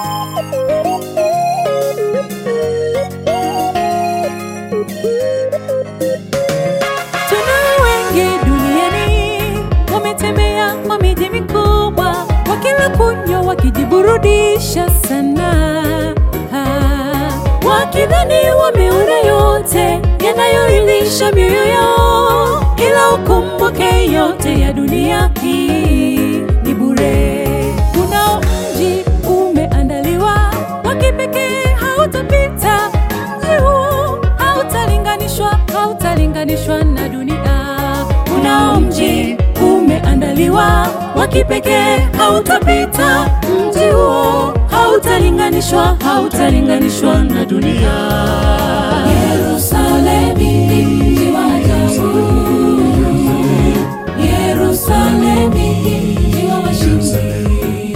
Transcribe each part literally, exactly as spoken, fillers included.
Tuna wengi duniani wametembea kwa miji mikubwa, wakila kunywa wakijiburudisha sana, wakidhani wameona yote yanayoridhisha mioyo yao, ila ukumbuke yote ya dunia hii ni bure. Kuna mji umeandaliwa wa kipekee, hautapita. Mji huu hautalinganishwa, hautalinganishwa na dunia. Kuna mji umeandaliwa wa kipekee, hautapita. Mji huo hautalinganishwa, hautalinganishwa na dunia. Yerusalemi, mji wa ajabu. Yerusalemi, mji wa washindi.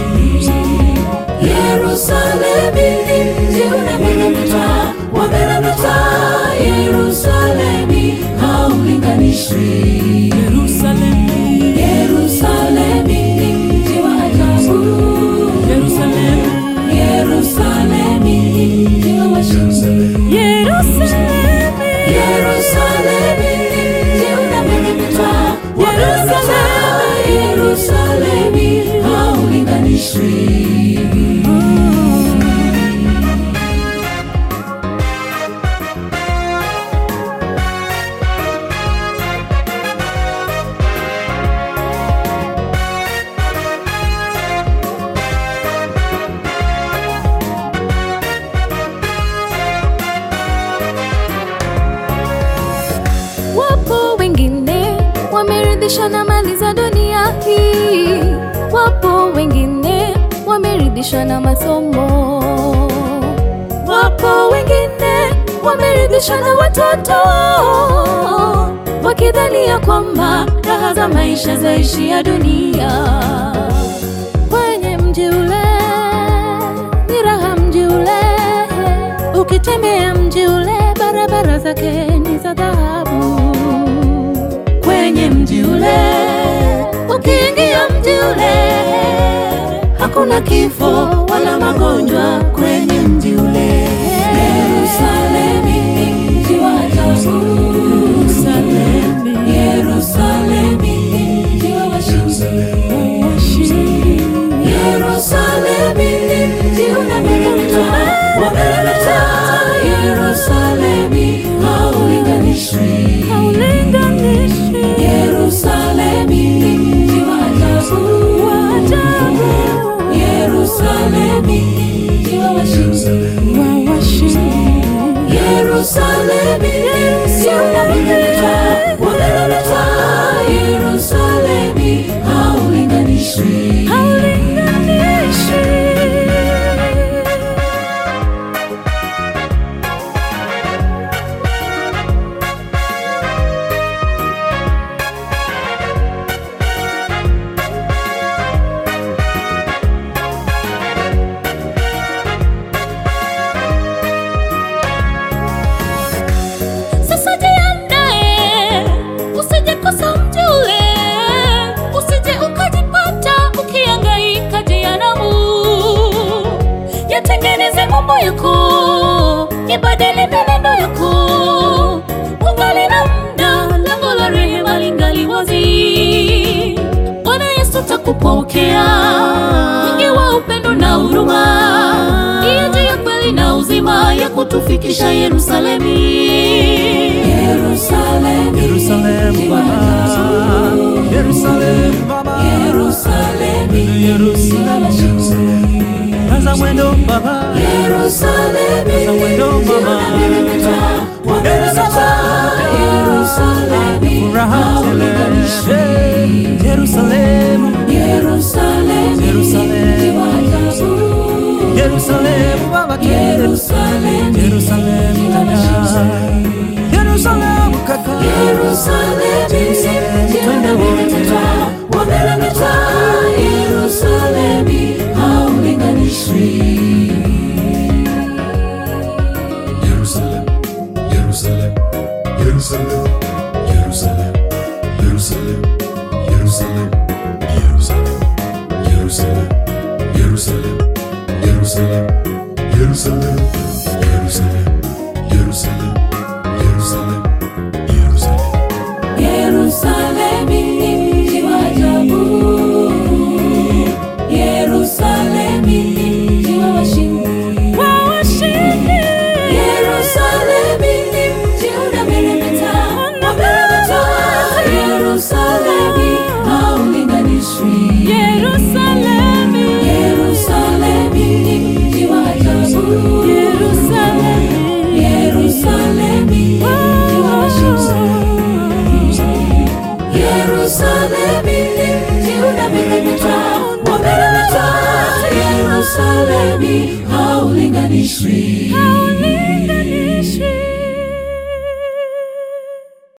Yerusalemi, mji unameremeta, wameremeta. Yerusalemi, haulinganishwi. Yerusalemi, Yerusalemi, mji wa ajabu. Yerusalemi, Yerusalemi, mji wa washindi. Yerusalemi, Yerusalemi, mji unameremeta, wameremeta. Yerusalemi, haulinganishwi. Wapo wengine wameridhishwa na mali za dunia hii, wapo wengine wameridhishwa na masomo, wapo wengine wameridhishwa na watoto, wakidhania kwamba raha za maisha zaishia dunia. Kwenye mji ule ni raha, mji ule ukitembea, mji ule barabara zake ni za dhahabu. Kwenye mji ule ukiingia, mji ule hakuna kifo wala magonjwa. Kwenye mji ule Yerusalemi, mji wa ajabu. Yerusalemi, Yerusalemi, mji wa washindi. Yerusalemi, mji unameremeta, wameremeta. Yerusalemi, haulinganishwi, haulinganishwi. Yerusalemi, mji wa ajabu, wa ajabu. Yerusalemi, mji wa washindi, wa washindi. Yerusalemi, mji unameremeta, wameremeta. Yerusalemi, haulinganishwi, haulinganishwi. Sasa jiandae, usije kosa mji ule, usije ukajipata ukihangaika jehanamu. Yatengeneze mambo yako, ibadili mienendo yako, ungali na muda, lango la rehema lingali wazi. Bwana Yesu takupokea, mwingi wa upendo na huruma, ndiye njia ya kweli na uzima, ya kutufikisha Yerusalemi. Yerusalemi, Yerusalemu Baba, Yerusalemu Baba, Yerusalemi, Yerusalemu. Kaza mwendo Baba, Yerusalemi, kaza mwendo Baba, wameremeta. Yerusalemi, furaha tele. Yerusalemu, Yerusalemi, Yerusalemu, mji wa ajabu. Yerusalemu Baba, Yerusalemi, Yerusalemu dada, Yerusalemu kaka, Yerusalemi, mji unameremeta, wameremeta. Yerusalemi, haulinganishwi. Jerusalem, Jerusalem, Jerusalem, Jerusalem, Jerusalem, Jerusalem, Jerusalem, Jerusalem, Jerusalem, Jerusalem. Jerusalem, Jerusalem, Jerusalem, Jerusalem, Jerusalem, Jerusalem. Yerusalemu ni mji wa ajabu. Yerusalemu ni mji wa washindi. Yerusalemu ni mji unameremeta, unameremeta. Yerusalemu haulinganishwi. Yerusalemu, Yerusalemu ni mji wa ajabu. Yerusalemu, Yerusalemu ni mji wa washindi. Yerusalemu ni mji unameremeta, unameremeta. Yerusalemu haulinganishwi.